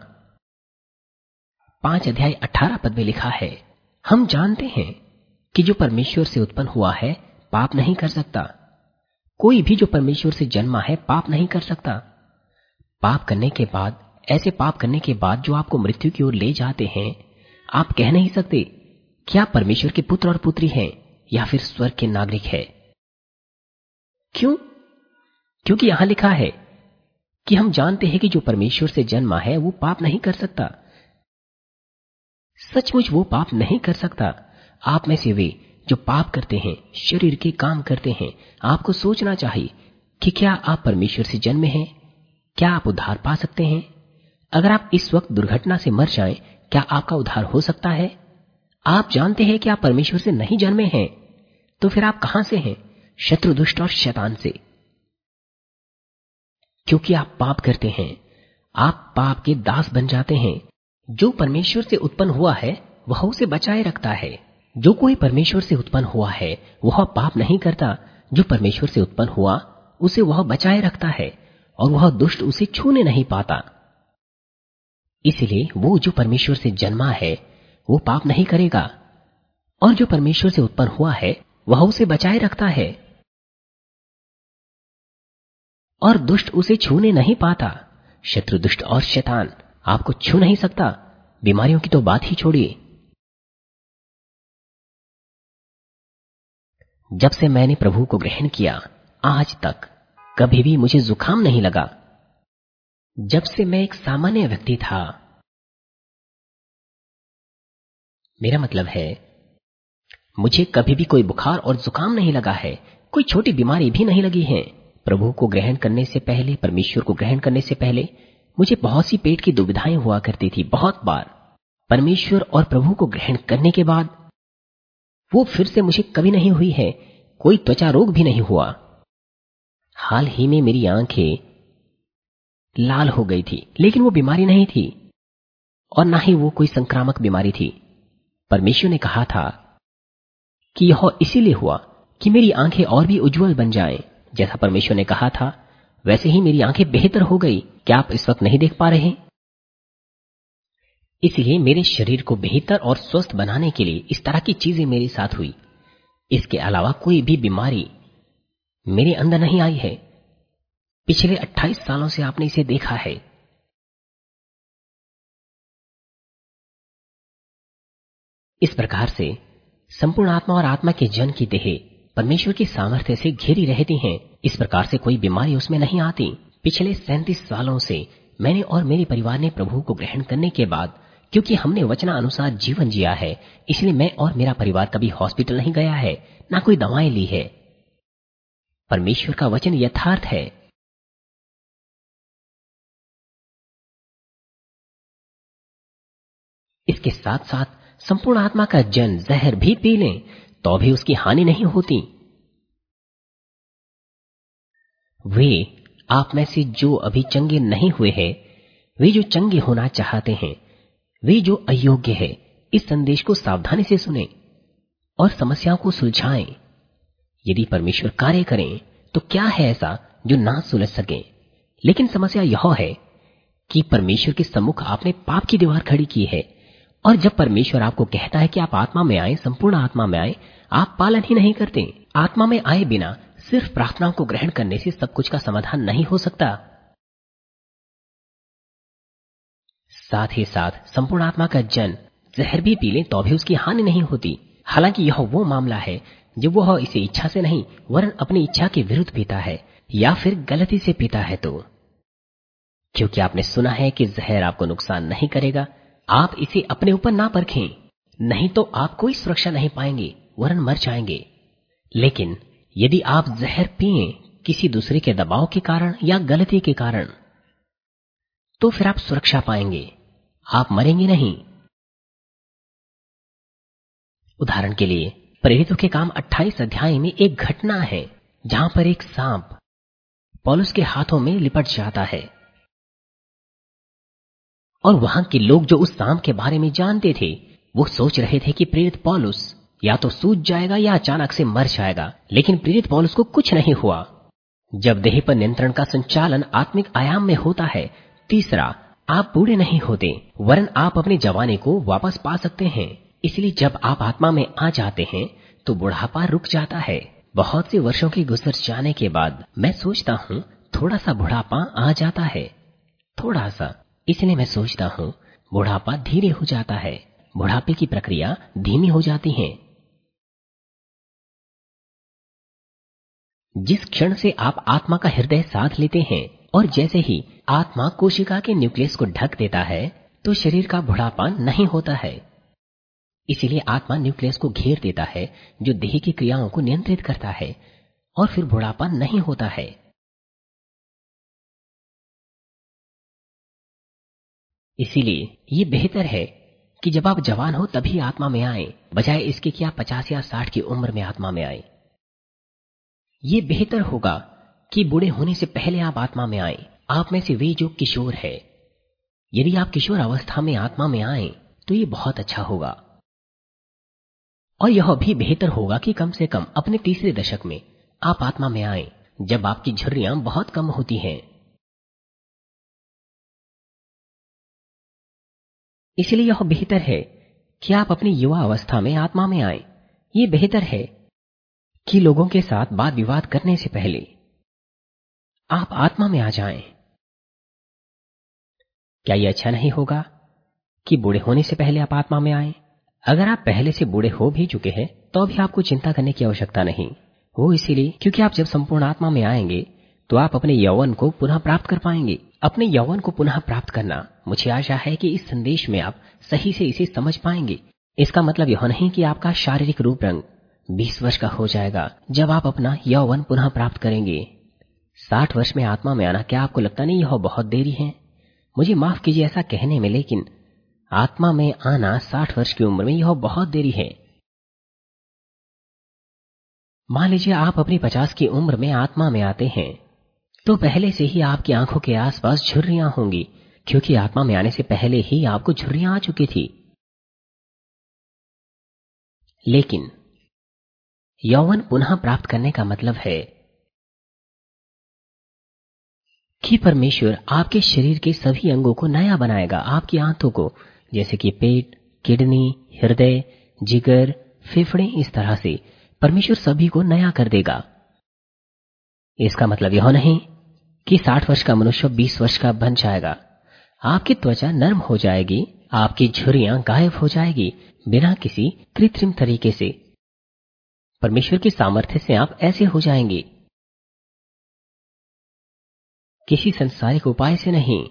पांच अध्याय अठारह पद में लिखा है, हम जानते हैं कि जो परमेश्वर से उत्पन्न हुआ है पाप नहीं कर सकता। कोई भी जो परमेश्वर से जन्मा है पाप नहीं कर सकता। पाप करने के बाद, ऐसे पाप करने के बाद जो आपको मृत्यु की ओर ले जाते हैं, आप कह नहीं सकते कि आप परमेश्वर के पुत्र और पुत्री हैं या फिर स्वर्ग के नागरिक है। क्यों? क्योंकि यहां लिखा है कि हम जानते हैं कि जो परमेश्वर से जन्मा है वो पाप नहीं कर सकता। सचमुच वो पाप नहीं कर सकता। आप में से वे जो पाप करते हैं, शरीर के काम करते हैं, आपको सोचना चाहिए कि क्या आप परमेश्वर से जन्मे हैं? क्या आप उद्धार पा सकते हैं? अगर आप इस वक्त दुर्घटना से मर जाएं, क्या आपका उद्धार हो सकता है? आप जानते हैं कि आप परमेश्वर से नहीं जन्मे हैं, तो फिर आप कहां से हैं? शत्रु, दुष्ट और शैतान से। क्योंकि आप पाप करते हैं, आप पाप के दास बन जाते हैं। जो परमेश्वर से उत्पन्न हुआ है वह उसे बचाए रखता है। जो कोई परमेश्वर से उत्पन्न हुआ है वह पाप नहीं करता। जो परमेश्वर से उत्पन्न हुआ उसे वह बचाए रखता है और वह दुष्ट उसे छूने नहीं पाता। इसलिए वो जो परमेश्वर से जन्मा है वो पाप नहीं करेगा, और जो परमेश्वर से उत्पन्न हुआ है वह उसे बचाए रखता है और दुष्ट उसे छूने नहीं पाता। शत्रु, दुष्ट और शैतान आपको छू नहीं सकता। बीमारियों की तो बात ही छोड़िए। जब से मैंने प्रभु को ग्रहण किया आज तक कभी भी मुझे जुकाम नहीं लगा। जब से मैं एक सामान्य व्यक्ति था, मेरा मतलब है मुझे कभी भी कोई बुखार और जुकाम नहीं लगा है, कोई छोटी बीमारी भी नहीं लगी है। प्रभु को ग्रहण करने से पहले, परमेश्वर को ग्रहण करने से पहले मुझे बहुत सी पेट की दुविधाएं हुआ करती थी, बहुत बार। परमेश्वर और प्रभु को ग्रहण करने के बाद वो फिर से मुझे कभी नहीं हुई है। कोई त्वचा रोग भी नहीं हुआ। हाल ही में मेरी आंखें लाल हो गई थी, लेकिन वो बीमारी नहीं थी और ना ही वो कोई संक्रामक बीमारी थी। परमेश्वर ने कहा था कि यह इसीलिए हुआ कि मेरी आंखें और भी उज्जवल बन जाएं। जैसा परमेश्वर ने कहा था वैसे ही मेरी आंखें बेहतर हो गई। क्या आप इस वक्त नहीं देख पा रहे? इसलिए मेरे शरीर को बेहतर और स्वस्थ बनाने के लिए इस तरह की चीजें मेरे साथ हुई। इसके अलावा कोई भी बीमारी मेरे अंदर नहीं आई है। पिछले अट्ठाईस सालों से आपने इसे देखा है। इस प्रकार से संपूर्ण आत्मा और आत्मा के जन की देह परमेश्वर की सामर्थ्य से घिरी रहती हैं। इस प्रकार से कोई बीमारी उसमें नहीं आती। पिछले सैंतीस सालों से मैंने और मेरे परिवार ने प्रभु को ग्रहण करने के बाद, क्योंकि हमने वचनानुसार जीवन जिया है, इसलिए मैं और मेरा परिवार कभी हॉस्पिटल नहीं गया है, ना कोई दवाएं ली है। परमेश्वर का वचन यथार्थ है। इसके साथ साथ संपूर्ण आत्मा का जन जहर भी पी लें तो भी उसकी हानि नहीं होती। वे आप में से जो अभी चंगे नहीं हुए हैं, वे जो चंगे होना चाहते हैं, वे जो अयोग्य है, इस संदेश को सावधानी से सुने और समस्याओं को सुलझाएं। यदि परमेश्वर कार्य करें तो क्या है ऐसा जो ना सुलझ सके। लेकिन समस्या यह है कि परमेश्वर के सम्मुख आपने पाप की दीवार खड़ी की है, और जब परमेश्वर आपको कहता है कि आप आत्मा में आए, संपूर्ण आत्मा में आए, आप पालन ही नहीं करते। आत्मा में आए बिना सिर्फ प्रार्थनाओं को ग्रहण करने से सब कुछ का समाधान नहीं हो सकता। साथ ही साथ संपूर्ण आत्मा का जन जहर भी पी ले तो भी उसकी हानि नहीं होती। हालांकि यह वो मामला है जब वह इसे इच्छा से नहीं वरन अपनी इच्छा के विरुद्ध पीता है या फिर गलती से पीता है तो। क्योंकि आपने सुना है कि जहर आपको नुकसान नहीं करेगा, आप इसे अपने ऊपर ना परखें, नहीं तो आप कोई सुरक्षा नहीं पाएंगे वरन मर जाएंगे। लेकिन यदि आप जहर पिए किसी दूसरे के दबाव के कारण या गलती के कारण, तो फिर आप सुरक्षा पाएंगे, आप मरेंगे नहीं। उदाहरण के लिए प्रेरितों के काम अट्ठाईस अध्याय में एक घटना है जहां पर एक सांप पौलुस के हाथों में लिपट जाता है, और वहां के लोग जो उस सांप के बारे में जानते थे वो सोच रहे थे कि प्रेरित पौलुस या तो सूझ जाएगा या अचानक से मर जाएगा। लेकिन प्रेरित पौलुस को कुछ नहीं हुआ। जब देह पर नियंत्रण का संचालन आत्मिक आयाम में होता है, तीसरा, आप बूढ़े नहीं होते वरन आप अपनी जवानी को वापस पा सकते हैं। इसलिए जब आप आत्मा में आ जाते हैं तो बुढ़ापा रुक जाता है। बहुत से वर्षों के गुजर जाने के बाद मैं सोचता हूँ थोड़ा सा बुढ़ापा आ जाता है, थोड़ा सा। इसलिए मैं सोचता हूँ बुढ़ापा धीरे हो जाता है, बुढ़ापे की प्रक्रिया धीमी हो जाती है। जिस क्षण से आप आत्मा का हृदय साथ लेते हैं और जैसे ही आत्मा कोशिका के न्यूक्लियस को ढक देता है तो शरीर का बुढ़ापा नहीं होता है। इसीलिए आत्मा न्यूक्लियस को घेर देता है जो देह की क्रियाओं को नियंत्रित करता है, और फिर बुढ़ापा नहीं होता है। इसीलिए ये बेहतर है कि जब आप जवान हो तभी आत्मा में आए, बजाय इसके कि आप पचास या साठ की उम्र में आत्मा में आए। ये बेहतर होगा कि बूढ़े होने से पहले आप आत्मा में आए। आप में से वे जो किशोर है, यदि आप किशोर अवस्था में आत्मा में आए तो ये बहुत अच्छा होगा। और यह भी बेहतर होगा कि कम से कम अपने तीसरे दशक में आप आत्मा में आए, जब आपकी झुर्रियां बहुत कम होती हैं। इसलिए यह बेहतर है कि आप अपनी युवा अवस्था में आत्मा में आए। ये बेहतर है कि लोगों के साथ वाद विवाद करने से पहले आप आत्मा में आ जाएं। क्या यह अच्छा नहीं होगा कि बूढ़े होने से पहले आप आत्मा में आएं? अगर आप पहले से बूढ़े हो भी चुके हैं तो भी आपको चिंता करने की आवश्यकता नहीं। वो इसीलिए क्योंकि आप जब संपूर्ण आत्मा में आएंगे तो आप अपने यौवन को पुनः प्राप्त कर पाएंगे। अपने यौवन को पुनः प्राप्त करना, मुझे आशा है कि इस संदेश में आप सही से इसे समझ पाएंगे। इसका मतलब यह नहीं कि आपका शारीरिक रूप रंग बीस वर्ष का हो जाएगा जब आप अपना यौवन पुनः प्राप्त करेंगे। साठ वर्ष में आत्मा में आना, क्या आपको लगता नहीं यह बहुत देरी है? मुझे माफ कीजिए ऐसा कहने में, लेकिन आत्मा में आना साठ वर्ष की उम्र में यह बहुत देरी है। मान लीजिए आप अपनी पचास की उम्र में आत्मा में आते हैं तो पहले से ही आपकी आंखों के आसपास झुर्रियां होंगी, क्योंकि आत्मा में आने से पहले ही आपको झुर्रियां आ चुकी थी। लेकिन यौवन पुनः प्राप्त करने का मतलब है कि परमेश्वर आपके शरीर के सभी अंगों को नया बनाएगा। आपकी आंतों को, जैसे कि पेट, किडनी, हृदय, जिगर, फेफड़े, इस तरह से परमेश्वर सभी को नया कर देगा। इसका मतलब यह नहीं कि साठ वर्ष का मनुष्य बीस वर्ष का बन जाएगा। आपकी त्वचा नर्म हो जाएगी, आपकी झुर्रियां गायब हो जाएगी बिना किसी कृत्रिम तरीके से। परमेश्वर की सामर्थ्य से आप ऐसे हो जाएंगे, किसी संसारिक उपाय से नहीं।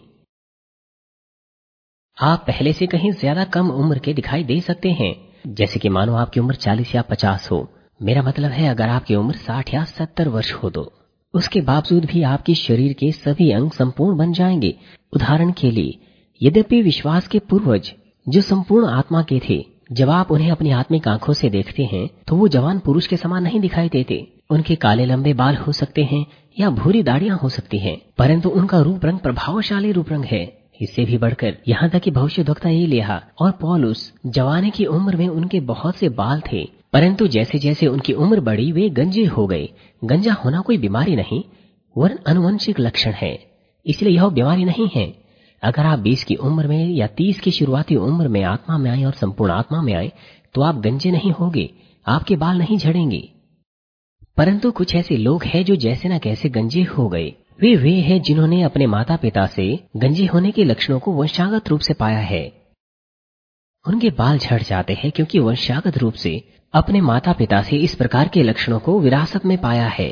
आप पहले से कहीं ज्यादा कम उम्र के दिखाई दे सकते हैं, जैसे कि मानो आपकी उम्र चालीस या पचास हो। मेरा मतलब है अगर आपकी उम्र साठ या सत्तर वर्ष हो तो उसके बावजूद भी आपके शरीर के सभी अंग संपूर्ण बन जाएंगे। उदाहरण के लिए, यद्यपि विश्वास के पूर्वज जो संपूर्ण आत्मा के थे, जब आप उन्हें अपनी आत्मिक आंखों से देखते हैं तो वो जवान पुरुष के समान नहीं दिखाई देते। उनके काले लंबे बाल हो सकते हैं या भूरी दाढ़ियां हो सकती हैं, परंतु उनका रूप रंग प्रभावशाली रूप रंग है। इससे भी बढ़कर यहाँ तक कि भविष्यद्वक्ता एलिय्याह और पौलुस जवानी की उम्र में उनके बहुत से बाल थे, परंतु जैसे जैसे उनकी उम्र बढ़ी वे गंजे हो गए। गंजा होना कोई बीमारी नहीं वरन अनुवंशिक लक्षण है, इसलिए यह बीमारी नहीं है। अगर आप बीस की उम्र में या तीस की शुरुआती उम्र में आत्मा में आए और संपूर्ण आत्मा में आए तो आप गंजे नहीं होंगे, आपके बाल नहीं झड़ेंगे। परंतु कुछ ऐसे लोग हैं जो जैसे न कैसे गंजे हो गए। वे वे हैं जिन्होंने अपने माता पिता से गंजे होने के लक्षणों को वंशागत रूप से पाया है। उनके बाल झड़ जाते हैं क्योंकि वंशागत रूप से अपने माता पिता से इस प्रकार के लक्षणों को विरासत में पाया है।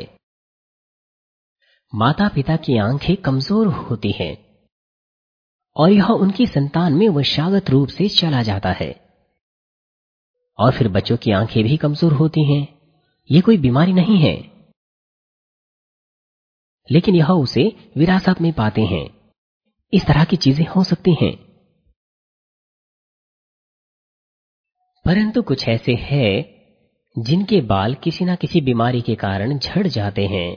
माता पिता की आंखें कमजोर होती हैं और यह उनकी संतान में वंशागत रूप से चला जाता है, और फिर बच्चों की आंखें भी कमजोर होती हैं। ये कोई बीमारी नहीं है, लेकिन यह उसे विरासत में पाते हैं। इस तरह की चीजें हो सकती हैं। परंतु कुछ ऐसे हैं जिनके बाल किसी न किसी बीमारी के कारण झड़ जाते हैं,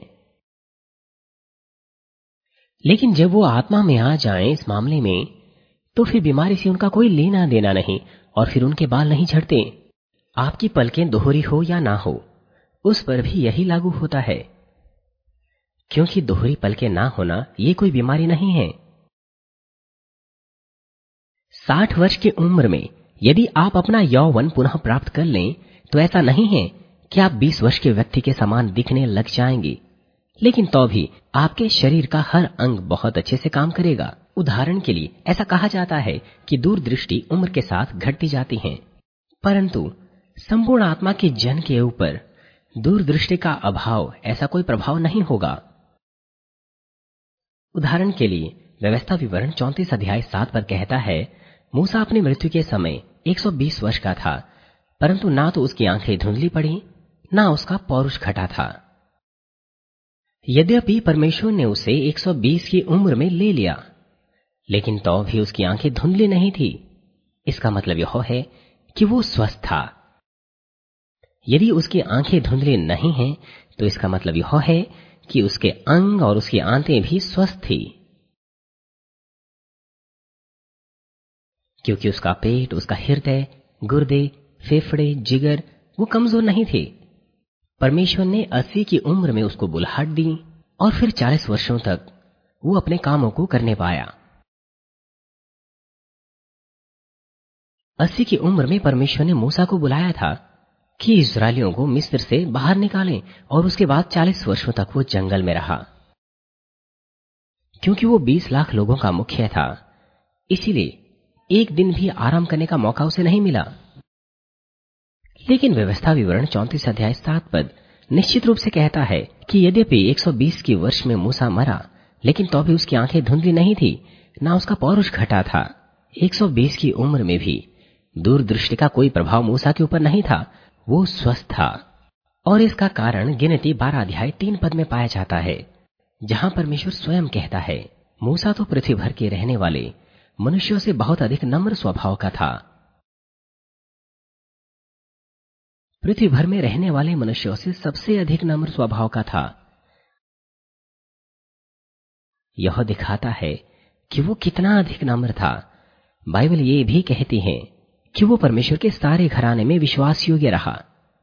लेकिन जब वो आत्मा में आ जाएं इस मामले में तो फिर बीमारी से उनका कोई लेना देना नहीं और फिर उनके बाल नहीं झड़ते। आपकी पलकें दोहरी हो या ना हो, उस पर भी यही लागू होता है, क्योंकि दोहरी पलकें ना होना ये कोई बीमारी नहीं है। साठ वर्ष की उम्र में यदि आप अपना यौवन पुनः प्राप्त कर लें तो ऐसा नहीं है कि आप बीस वर्ष के व्यक्ति के समान दिखने लग जाएंगे, लेकिन तो भी आपके शरीर का हर अंग बहुत अच्छे से काम करेगा। उदाहरण के लिए ऐसा कहा जाता है कि दूरदृष्टि उम्र के साथ घटती जाती है, परंतु संपूर्ण आत्मा के जन के ऊपर दूरदृष्टि का अभाव ऐसा कोई प्रभाव नहीं होगा। उदाहरण के लिए व्यवस्था विवरण चौंतीस अध्याय सात पर कहता है, मूसा अपनी मृत्यु के समय एक सौ बीस वर्ष का था, परंतु ना तो उसकी आंखें धुंधली पड़ी ना उसका पौरुष घटा था। यद्यपि परमेश्वर ने उसे एक सौ बीस की उम्र में ले लिया, लेकिन तो भी उसकी आंखें धुंधली नहीं थी। इसका मतलब यह है कि वो स्वस्थ था। यदि उसकी आंखें धुंधली नहीं हैं तो इसका मतलब यह है कि उसके अंग और उसकी आंतें भी स्वस्थ थी, क्योंकि उसका पेट, उसका हृदय, गुर्दे, फेफड़े, जिगर वो कमजोर नहीं थे। परमेश्वर ने अस्सी की उम्र में उसको बुलाहट दी और फिर चालीस वर्षों तक वो अपने कामों को करने पाया। अस्सी की उम्र में परमेश्वर ने मूसा को बुलाया था कि इस्राएलियों को मिस्र से बाहर निकालें, और उसके बाद चालीस वर्षों तक वो जंगल में रहा। क्योंकि वो बीस लाख लोगों का मुखिया था, इसीलिए एक दिन भी आराम करने का मौका उसे नहीं मिला। लेकिन व्यवस्था विवरण चौंतीस अध्याय सात पद निश्चित रूप से कहता है कि यद्यपि एक सौ बीस की वर्ष में मूसा मरा, लेकिन तो भी उसकी आंखें धुंधली नहीं थी, ना उसका पौरुष घटा था। एक सौ बीस की उम्र में भी दूरदृष्टि का कोई प्रभाव मूसा के ऊपर नहीं था, वो स्वस्थ था। और इसका कारण गिनती बारह अध्याय तीन पद में पाया जाता है, जहां परमेश्वर स्वयं कहता है, मूसा तो पृथ्वी भर के रहने वाले मनुष्यों से बहुत अधिक नम्र स्वभाव का था। पृथ्वी भर में रहने वाले मनुष्यों से सबसे अधिक नम्र स्वभाव का था। यह दिखाता है कि वो कितना अधिक नम्र था। बाइबल ये भी कहती है कि वो परमेश्वर के सारे घराने में विश्वास योग्य रहा।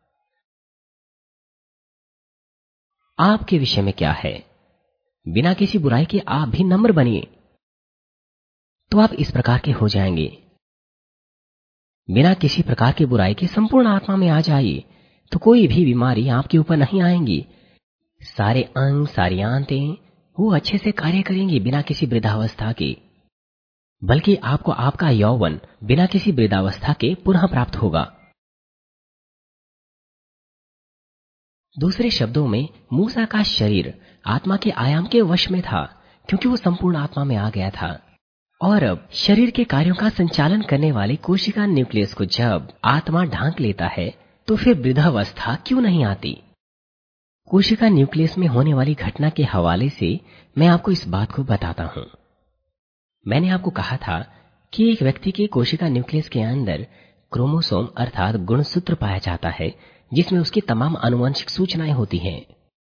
आपके विषय में क्या है? बिना किसी बुराई के आप भी नम्र बनिए, तो आप इस प्रकार के हो जाएंगे। बिना किसी प्रकार की बुराई के संपूर्ण आत्मा में आ जाइए, तो कोई भी बीमारी आपके ऊपर नहीं आएंगी। सारे अंग, सारी आंतें वो अच्छे से कार्य करेंगी बिना किसी वृद्धावस्था के, बल्कि आपको आपका यौवन बिना किसी वृद्धावस्था के पुनः प्राप्त होगा। दूसरे शब्दों में, मूसा का शरीर आत्मा के आयाम के वश में था, क्योंकि वो संपूर्ण आत्मा में आ गया था। और अब शरीर के कार्यों का संचालन करने वाले कोशिका न्यूक्लियस को जब आत्मा ढांक लेता है, तो फिर वृद्धावस्था क्यों नहीं आती? कोशिका न्यूक्लियस में होने वाली घटना के हवाले से मैं आपको इस बात को बताता हूं। मैंने आपको कहा था कि एक व्यक्ति के कोशिका न्यूक्लियस के अंदर क्रोमोसोम अर्थात गुणसूत्र पाया जाता है, जिसमें उसकी तमाम आनुवंशिक सूचनाएं होती हैं।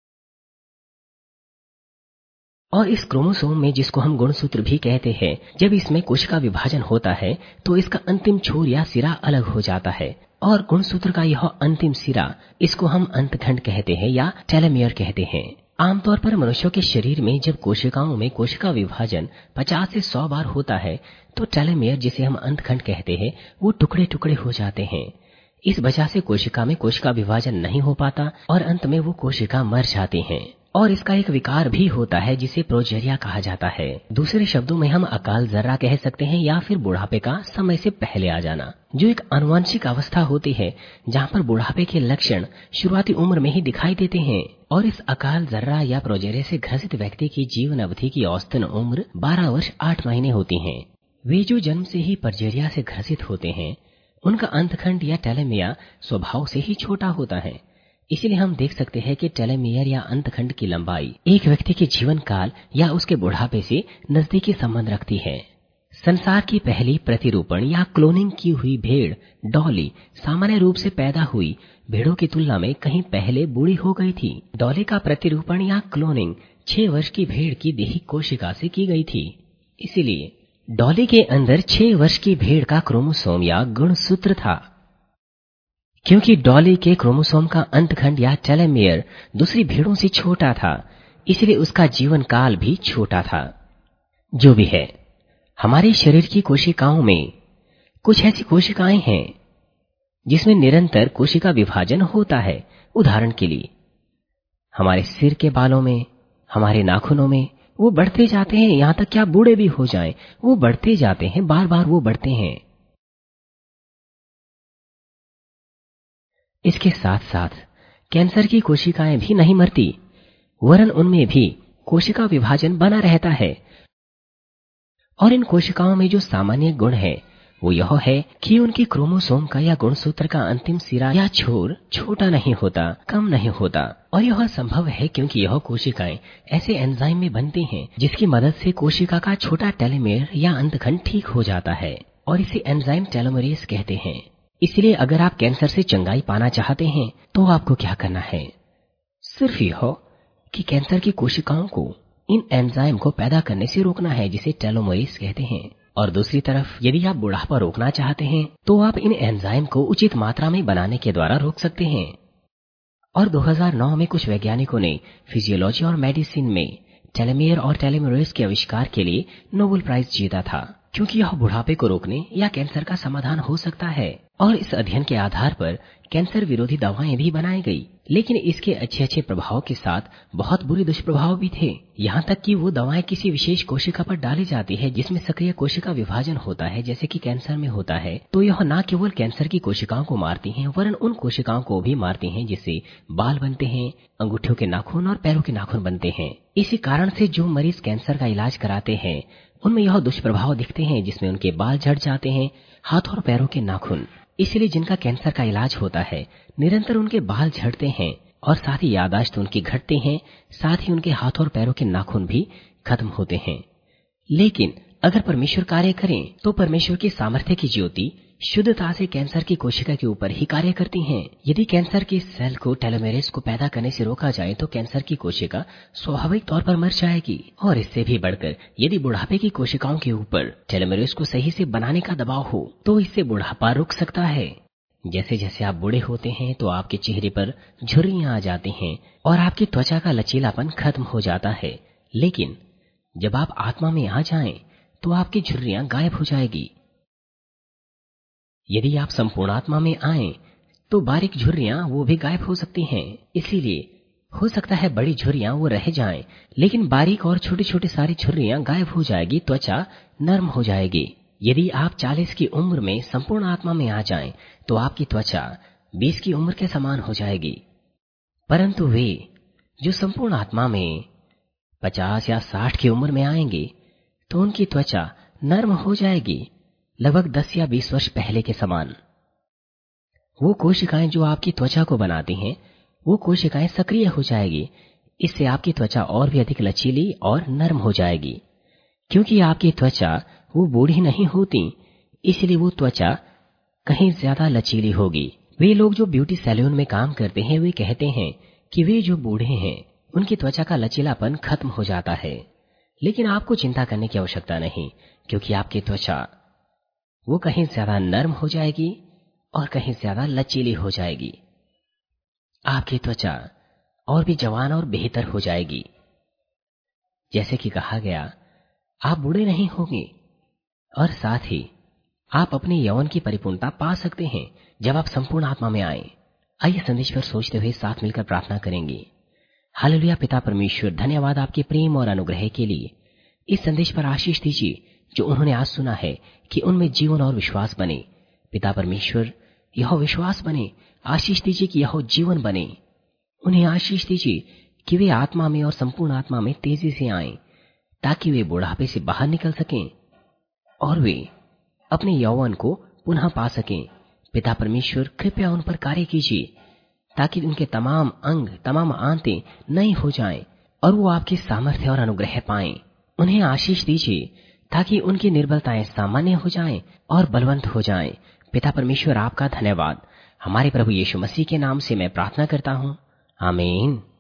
और इस क्रोमोसोम में, जिसको हम गुणसूत्र भी कहते हैं, जब इसमें कोशिका विभाजन होता है तो इसका अंतिम छोर या सिरा अलग हो जाता है, और गुणसूत्र का यह अंतिम सिरा, इसको हम अंतखंड कहते हैं या टेलोमियर कहते हैं। आमतौर पर मनुष्यों के शरीर में जब कोशिकाओं में कोशिका विभाजन पचास से सौ बार होता है तो टेलोमियर, जिसे हम अंतखंड कहते हैं, वो टुकड़े टुकड़े हो जाते हैं। इस वजह से कोशिका में कोशिका विभाजन नहीं हो पाता और अंत में वो कोशिका मर जाती है। और इसका एक विकार भी होता है जिसे प्रोजेरिया कहा जाता है। दूसरे शब्दों में हम अकाल जर्रा कह सकते हैं या फिर बुढ़ापे का समय से पहले आ जाना, जो एक आनुवंशिक अवस्था होती है जहाँ पर बुढ़ापे के लक्षण शुरुआती उम्र में ही दिखाई देते हैं। और इस अकाल जर्रा या प्रोजेरिया से ग्रसित व्यक्ति की जीवन अवधि की औसतन उम्र बारह वर्ष आठ महीने होती है। वे जो जन्म से ही प्रोजेरिया से ग्रसित होते हैं, उनका अंतखंड या टेलोमियर स्वभाव से ही छोटा होता है। इसीलिए हम देख सकते हैं कि टेलोमियर या अंतखंड की लंबाई एक व्यक्ति के जीवन काल या उसके बुढ़ापे से नजदीकी संबंध रखती है। संसार की पहली प्रतिरूपण या क्लोनिंग की हुई भेड़ डॉली सामान्य रूप से पैदा हुई भेड़ों की तुलना में कहीं पहले बूढ़ी हो गई थी। डॉली का प्रतिरूपण या क्लोनिंग छह वर्ष की भेड़ की देही कोशिका से की गई थी। इसीलिए डॉली के अंदर छह वर्ष की भेड़ का क्रोमोसोम या गुणसूत्र था। क्योंकि डॉली के क्रोमोसोम का अंतखंड या टेलोमियर दूसरी भेड़ों से छोटा था, इसलिए उसका जीवन काल भी छोटा था। जो भी है, हमारे शरीर की कोशिकाओं में कुछ ऐसी कोशिकाएं हैं जिसमें निरंतर कोशिका विभाजन होता है। उदाहरण के लिए हमारे सिर के बालों में, हमारे नाखूनों में वो बढ़ते जाते हैं, यहां तक क्या बूढ़े भी हो जाएं, वो बढ़ते जाते हैं, बार बार वो बढ़ते हैं। इसके साथ साथ कैंसर की कोशिकाएं भी नहीं मरती, वरन उनमें भी कोशिका विभाजन बना रहता है। और इन कोशिकाओं में जो सामान्य गुण है वो यह है कि उनके क्रोमोसोम का या गुणसूत्र का अंतिम सिरा या छोर छोटा नहीं होता, कम नहीं होता। और यह संभव है क्योंकि यह कोशिकाएं ऐसे एंजाइम में बनती हैं जिसकी मदद से कोशिका का छोटा टेलोमेयर या अंतखंड ठीक हो जाता है, और इसे एंजाइम टेलोमेरेज कहते हैं। इसलिए अगर आप कैंसर से चंगाई पाना चाहते हैं तो आपको क्या करना है? सिर्फ यह कि कैंसर की कोशिकाओं को इन एंजाइम को पैदा करने से रोकना है, जिसे टेलोमेरेज कहते हैं। और दूसरी तरफ यदि आप बुढ़ापा रोकना चाहते हैं तो आप इन एंजाइम को उचित मात्रा में बनाने के द्वारा रोक सकते हैं। और दो हज़ार नौ में कुछ वैज्ञानिकों ने फिजियोलॉजी और मेडिसिन में टेलोमेयर और टेलोमेरेज के आविष्कार के लिए नोबेल प्राइज जीता था, क्योंकि यह बुढ़ापे को रोकने या कैंसर का समाधान हो सकता है। और इस अध्ययन के आधार पर कैंसर विरोधी दवाएं भी बनाई गई, लेकिन इसके अच्छे अच्छे प्रभाव के साथ बहुत बुरे दुष्प्रभाव भी थे। यहाँ तक कि वो दवाएं किसी विशेष कोशिका पर डाली जाती है जिसमें सक्रिय कोशिका विभाजन होता है, जैसे कि कैंसर में होता है, तो यह न केवल कैंसर की कोशिकाओं को मारती हैं, वरन उन कोशिकाओं को भी मारती हैं जिससे बाल बनते हैं, अंगूठों के नाखून और पैरों के नाखून बनते हैं। इसी कारण से जो मरीज कैंसर का इलाज कराते हैं उनमें यह दुष्प्रभाव दिखते हैं, जिसमें उनके बाल झड़ जाते हैं, हाथ और पैरों के नाखून। इसलिए जिनका कैंसर का इलाज होता है निरंतर उनके बाल झड़ते हैं और साथ ही याददाश्त उनकी घटती है, साथ ही उनके हाथ और पैरों के नाखून भी खत्म होते हैं। लेकिन अगर परमेश्वर कार्य करें तो परमेश्वर की सामर्थ्य की ज्योति शुद्धता से कैंसर की कोशिका के ऊपर ही कार्य करती हैं। यदि कैंसर के सेल को टेलोमेरेज को पैदा करने से रोका जाए तो कैंसर की कोशिका स्वाभाविक तौर पर मर जाएगी। और इससे भी बढ़कर यदि बुढ़ापे की कोशिकाओं के ऊपर टेलोमेरेज को सही से बनाने का दबाव हो तो इससे बुढ़ापा रुक सकता है। जैसे जैसे आप बूढ़े होते हैं तो आपके चेहरे पर झुर्रियां आ जाती हैं और आपकी त्वचा का लचीलापन खत्म हो जाता है। लेकिन जब आप आत्मा में आ जाएं तो आपकी झुर्रियां गायब हो जाएगी। यदि आप संपूर्ण आत्मा में आएं तो बारीक झुर्रियां वो भी गायब हो सकती हैं। इसीलिए हो सकता है बड़ी झुर्रियां वो रह जाएं, लेकिन बारीक और छोटी छोटी सारी झुर्रियां गायब हो जाएगी, त्वचा नर्म हो जाएगी। यदि आप चालीस की उम्र में संपूर्ण आत्मा में आ जाएं तो आपकी त्वचा बीस की उम्र के समान हो जाएगी। परंतु वे जो संपूर्ण आत्मा में पचास या साठ की उम्र में आएंगे तो उनकी त्वचा नर्म हो जाएगी, लगभग दस या बीस वर्ष पहले के समान। वो कोशिकाएं जो आपकी त्वचा को बनाती हैं वो कोशिकाएं सक्रिय हो जाएगी। इससे आपकी त्वचा और भी अधिक लचीली और नर्म हो जाएगी। क्योंकि आपकी त्वचा वो बूढ़ी नहीं होती, इसलिए वो त्वचा कहीं ज्यादा लचीली होगी। वे लोग जो ब्यूटी सैलून में काम करते हैं वे कहते हैं कि वे जो बूढ़े हैं उनकी त्वचा का लचीलापन खत्म हो जाता है। लेकिन आपको चिंता करने की आवश्यकता नहीं, क्योंकि आपकी त्वचा वो कहीं ज्यादा नर्म हो जाएगी और कहीं ज्यादा लचीली हो जाएगी। आपकी त्वचा और भी जवान और बेहतर हो जाएगी। जैसे कि कहा गया, आप बूढ़े नहीं होंगे और साथ ही आप अपने यौवन की परिपूर्णता पा सकते हैं जब आप संपूर्ण आत्मा में आए। आइए संदेश पर सोचते हुए साथ मिलकर प्रार्थना करेंगे। हालेलुया। पिता परमेश्वर, धन्यवाद आपके प्रेम और अनुग्रह के लिए। इस संदेश पर आशीष दीजिए जो उन्होंने आज सुना है कि उनमें जीवन और विश्वास बने। पिता परमेश्वर, यह विश्वास बने, आशीष दीजिए कि यह जीवन बने। उन्हें आशीष दीजिए कि वे आत्मा में और संपूर्ण आत्मा में तेजी से आएं, ताकि वे बुढ़ापे से बाहर निकल सकें और वे अपने यौवन को पुनः पा सकें। पिता परमेश्वर, कृपया उन पर कार्य कीजिए ताकि उनके तमाम अंग, तमाम आंतें नई हो जाएं और वो आपके सामर्थ्य और अनुग्रह पाएं। उन्हें आशीष दीजिए ताकि उनकी निर्बलताएं सामान्य हो जाएं और बलवंत हो जाएं। पिता परमेश्वर, आपका धन्यवाद। हमारे प्रभु यीशु मसीह के नाम से मैं प्रार्थना करता हूँ, आमीन।